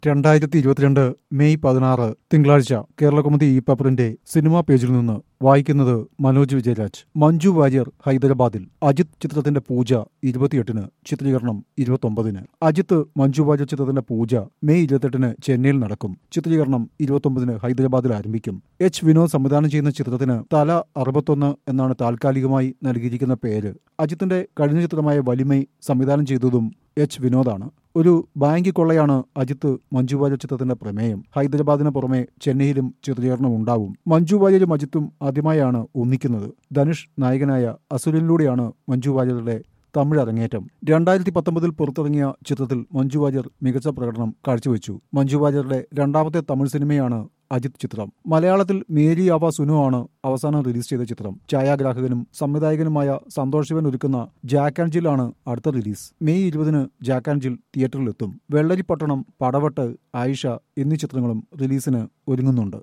2022 May 16 തിങ്കളാഴ്ച കേരളകൗമുദി ഈ പേപ്പറിന്റെ സിനിമാ പേജിൽ നിന്ന് വായിക്കുന്നത് മനോജ് വിജയരാജ്. മഞ്ജു വാര്യർ ഹൈദരാബാദിൽ. അജിത് ചിത്രത്തിന്റെ പൂജ 28-ന്, ചിത്രീകരണം 29-ന്. അജിത്ത് മഞ്ജു വാര്യർ ചിത്രത്തിന്റെ പൂജ മെയ് 28-ന് ചെന്നൈയിൽ നടക്കും. ചിത്രീകരണം 29-ന് ഹൈദരാബാദിൽ ആരംഭിക്കും. എച്ച് വിനോദ് സംവിധാനം ചെയ്യുന്ന ചിത്രത്തിന് തല 61 എന്നാണ് താൽക്കാലികമായി നൽകിയിരിക്കുന്ന പേര്. അജിത്തിന്റെ കഴിഞ്ഞ ചിത്രമായ വലിമൈ സംവിധാനം ചെയ്തതും എച്ച് വിനോദാണ്. ഒരു ബാങ്ക് കൊള്ളയാണ് അജിത്ത് മഞ്ജു വാര്യർ ചിത്രത്തിന്റെ പ്രമേയം. ഹൈദരാബാദിന് പുറമെ ചെന്നൈയിലും ചിത്രീകരണം ഉണ്ടാവും. മഞ്ജു വാര്യരും അജിത്തും ആദ്യമായാണ് ഒന്നിക്കുന്നത്. ധനുഷ് നായകനായ അസുരനിലൂടെയാണ് മഞ്ജു വാര്യരുടെ തമിഴ് അരങ്ങേറ്റം. 2019 പുറത്തിറങ്ങിയ ചിത്രത്തിൽ മഞ്ജു വാര്യർ മികച്ച പ്രകടനം കാഴ്ചവെച്ചു. മഞ്ജു വാര്യരുടെ രണ്ടാമത്തെ തമിഴ് സിനിമയാണ് അജിത് ചിത്രം. മലയാളത്തിൽ മേരി ആവ സുനു ആണ് അവസാനം റിലീസ് ചെയ്ത ചിത്രം. ഛായാഗ്രാഹകനും സംവിധായകനുമായ സന്തോഷ് ശിവൻ ഒരുക്കുന്ന ജാക്ക് ആൻഡ് ജിൽ ആണ് അടുത്ത റിലീസ്. മെയ് 20-ന് ജാക്ക് ആൻഡ് ജിൽ തിയേറ്ററിലെത്തും. വെള്ളരിപ്പട്ടണം, പടവട്ട്, ആയിഷ എന്നീ ചിത്രങ്ങളും റിലീസിന് ഒരുങ്ങുന്നുണ്ട്.